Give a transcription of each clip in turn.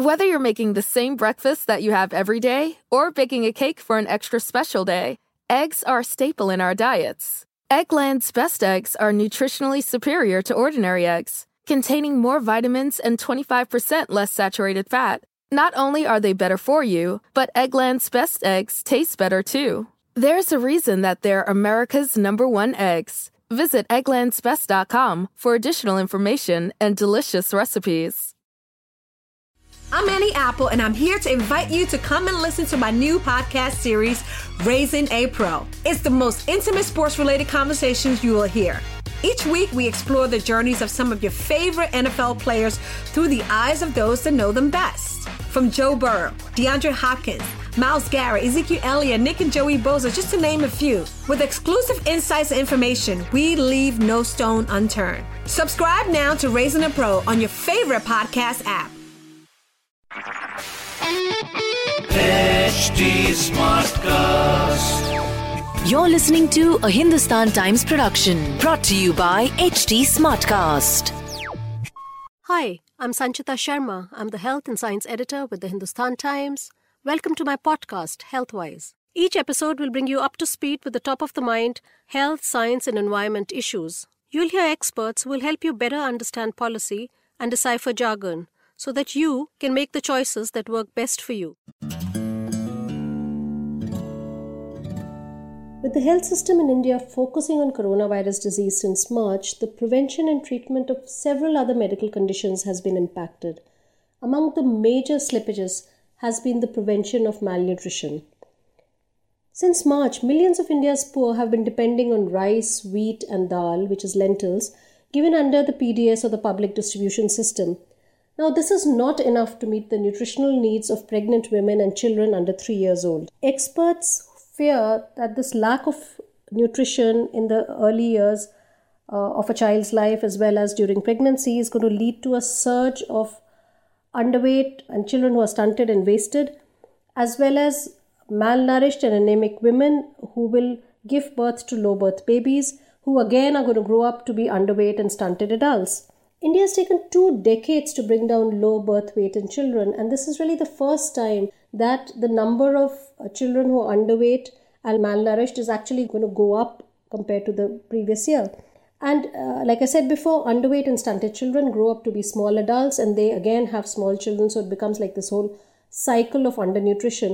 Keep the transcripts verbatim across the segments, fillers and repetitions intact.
Whether you're making the same breakfast that you have every day or baking a cake for an extra special day, eggs are a staple in our diets. Eggland's best eggs are nutritionally superior to ordinary eggs, containing more vitamins and twenty-five percent less saturated fat. Not only are they better for you, but Eggland's best eggs taste better too. There's a reason that they're America's number one eggs. Visit egglands best dot com for additional information and delicious recipes. I'm Annie Apple, and I'm here to invite you to come and listen to my new podcast series, Raising a Pro. It's the most intimate sports-related conversations you will hear. Each week, we explore the journeys of some of your favorite N F L players through the eyes of those that know them best. From Joe Burrow, DeAndre Hopkins, Myles Garrett, Ezekiel Elliott, Nick and Joey Bosa, just to name a few. With exclusive insights and information, we leave no stone unturned. Subscribe now to Raising a Pro on your favorite podcast app. H D Smartcast. You're listening to a Hindustan Times production brought to you by H D Smartcast. Hi, I'm Sanchita Sharma. I'm the Health and Science Editor with the Hindustan Times. Welcome to my podcast, Healthwise. Each episode will bring you up to speed with the top-of-the-mind health, science, and environment issues. You'll hear experts who will help you better understand policy and decipher jargon, so that you can make the choices that work best for you. With the health system in India focusing on coronavirus disease since March, the prevention and treatment of several other medical conditions has been impacted. Among the major slippages has been the prevention of malnutrition. Since March, millions of India's poor have been depending on rice, wheat and dal, which is lentils, given under the P D S or the public distribution system. Now, this is not enough to meet the nutritional needs of pregnant women and children under three years old. Experts fear that this lack of nutrition in the early years uh, of a child's life as well as during pregnancy is going to lead to a surge of underweight and children who are stunted and wasted, as well as malnourished and anemic women who will give birth to low birth babies, who again are going to grow up to be underweight and stunted adults. India has taken two decades to bring down low birth weight in children, and this is really the first time that the number of uh, children who are underweight and malnourished is actually going to go up compared to the previous year. And uh, like I said before, underweight and stunted children grow up to be small adults, and they again have small children, so it becomes like this whole cycle of undernutrition.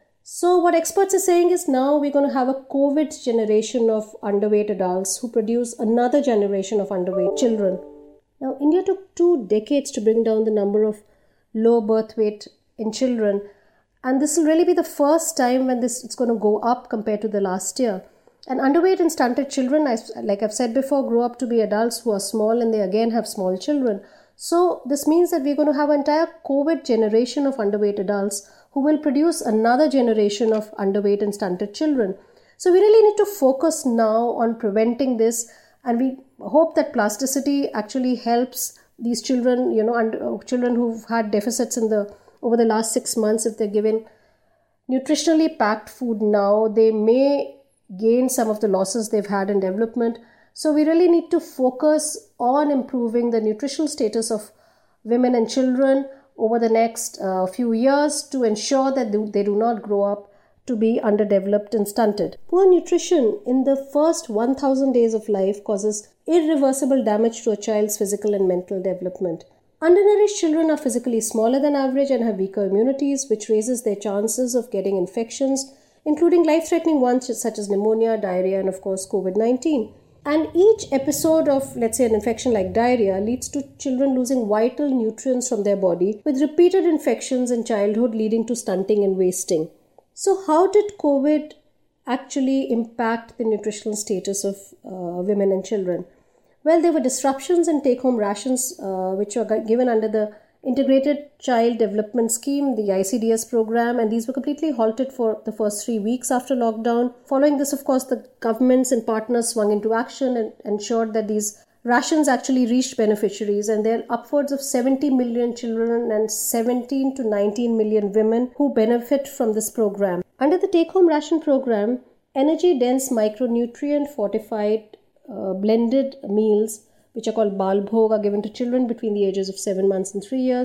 So what experts are saying is now we're going to have a COVID generation of underweight adults who produce another generation of underweight children. Now, India took two decades to bring down the number of low birth weight in children, and this will really be the first time when this it's going to go up compared to the last year. And underweight and stunted children, like I've said before, grow up to be adults who are small, and they again have small children. So this means that we're going to have an entire COVID generation of underweight adults who will produce another generation of underweight and stunted children. So we really need to focus now on preventing this, and we hope that plasticity actually helps these children, you know, and uh, children who've had deficits in the over the last six months. If they're given nutritionally packed food now, they may gain some of the losses they've had in development. So we really need to focus on improving the nutritional status of women and children over the next uh, few years to ensure that they do not grow up to be underdeveloped and stunted. Poor nutrition in the first one thousand days of life causes irreversible damage to a child's physical and mental development. Undernourished children are physically smaller than average and have weaker immunities, which raises their chances of getting infections, including life-threatening ones such as pneumonia, diarrhea, and of course COVID nineteen. And each episode of, let's say, an infection like diarrhea leads to children losing vital nutrients from their body, with repeated infections in childhood leading to stunting and wasting. So how did COVID actually impact the nutritional status of uh, women and children? Well, there were disruptions in take-home rations, uh, which were given under the Integrated Child Development Scheme, the I C D S program, and these were completely halted for the first three weeks after lockdown. Following this, of course, the governments and partners swung into action and ensured that these rations actually reached beneficiaries, and there are upwards of seventy million children and seventeen to nineteen million women who benefit from this program. Under the take-home ration program, energy-dense micronutrient fortified uh, blended meals, which are called Bal Bhog, are given to children between the ages of seven months and three years.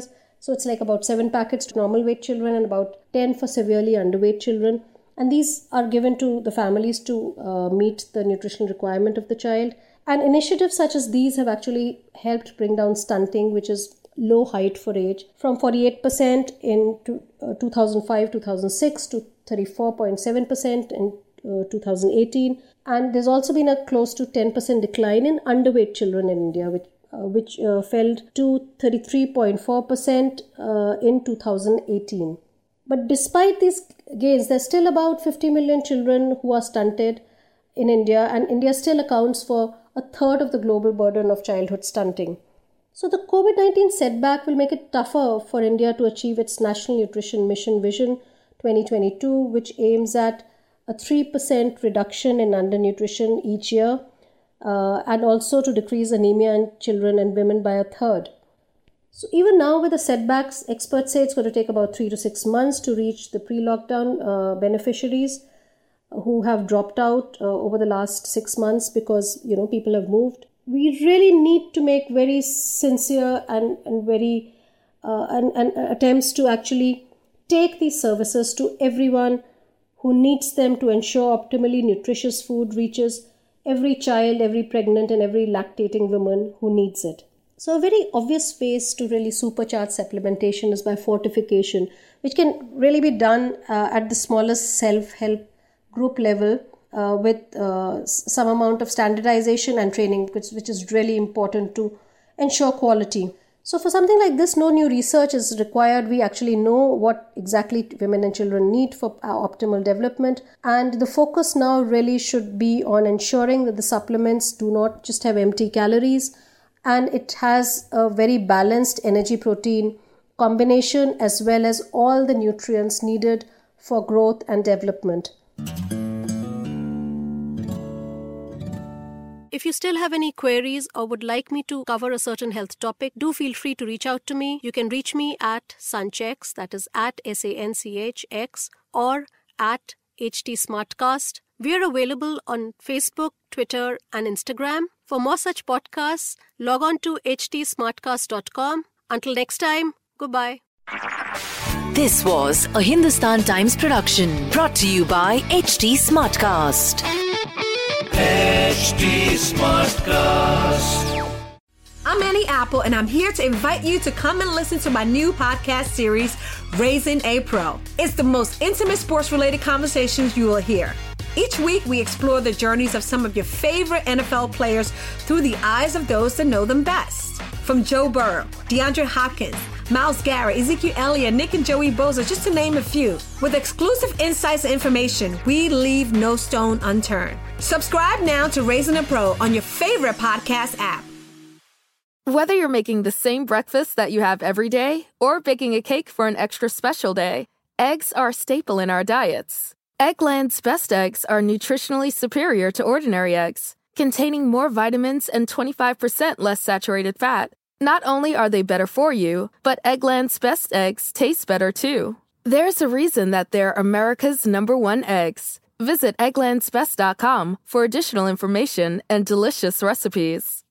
So it's like about seven packets to normal weight children and about ten for severely underweight children. And these are given to the families to uh, meet the nutritional requirement of the child. And initiatives such as these have actually helped bring down stunting, which is low height for age, from forty-eight percent in two thousand five to two thousand six to thirty-four point seven percent in uh, two thousand eighteen. And there's also been a close to ten percent decline in underweight children in India, which uh, which uh, fell to thirty-three point four percent uh, in two thousand eighteen. But despite these gains, there's still about fifty million children who are stunted in India, and India still accounts for a third of the global burden of childhood stunting. So the COVID nineteen setback will make it tougher for India to achieve its National Nutrition Mission Vision twenty twenty-two, which aims at a three percent reduction in undernutrition each year, uh, and also to decrease anemia in children and women by a third. So even now with the setbacks, experts say it's going to take about three to six months to reach the pre-lockdown uh, beneficiaries who have dropped out uh, over the last six months because, you know, people have moved. We really need to make very sincere and, and very uh, and, and attempts to actually take these services to everyone who needs them to ensure optimally nutritious food reaches every child, every pregnant and every lactating woman who needs it. So a very obvious ways to really supercharge supplementation is by fortification, which can really be done uh, at the smallest self-help group level uh, with uh, some amount of standardization and training, which, which is really important to ensure quality. So for something like this, no new research is required. We actually know what exactly women and children need for our optimal development. And the focus now really should be on ensuring that the supplements do not just have empty calories, and it has a very balanced energy protein combination as well as all the nutrients needed for growth and development. If you still have any queries or would like me to cover a certain health topic, do feel free to reach out to me. You can reach me at Sanchx, that is at S A N C H X, or at H T Smartcast. We are available on Facebook, Twitter, and Instagram. For more such podcasts, log on to h t smartcast dot com. Until next time, goodbye. This was a Hindustan Times production brought to you by H T Smartcast. H T Smartcast. I'm Annie Apple, and I'm here to invite you to come and listen to my new podcast series, Raising a Pro. It's the most intimate sports-related conversations you will hear. Each week, we explore the journeys of some of your favorite N F L players through the eyes of those that know them best. From Joe Burrow, DeAndre Hopkins, Myles Garrett, Ezekiel Elliott, Nick and Joey Bosa, just to name a few. With exclusive insights and information, we leave no stone unturned. Subscribe now to Raising a Pro on your favorite podcast app. Whether you're making the same breakfast that you have every day or baking a cake for an extra special day, eggs are a staple in our diets. Eggland's Best Eggs are nutritionally superior to ordinary eggs, containing more vitamins and twenty-five percent less saturated fat. Not only are they better for you, but Eggland's Best Eggs taste better too. There's a reason that they're America's number one eggs. Visit egglands best dot com for additional information and delicious recipes.